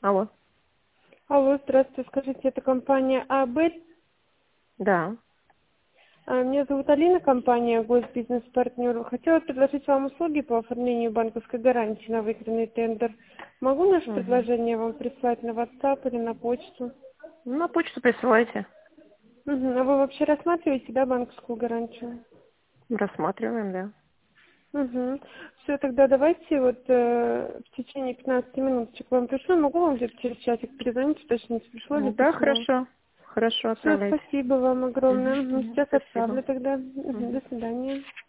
Алло. Алло, здравствуйте. Скажите, это компания АБ? Да. Меня зовут Алина, компания Госбизнес-партнер. Хотела предложить вам услуги по оформлению банковской гарантии на выигранный тендер. Могу наше Мгм. предложение вам прислать на WhatsApp или на почту? На почту присылайте. Мгм. А вы вообще рассматриваете, да, банковскую гарантию? Рассматриваем, да. Угу. Все, тогда давайте в течение 15 минуточек вам пришлю. Могу вам где-то через часик перезвонить, уточнить, пришло ли Да, письмо? хорошо. Хорошо, Все, отправляйте. спасибо вам огромное. Мгм. Сейчас Спасибо. отправлю тогда. Мгм. Мгм. До свидания.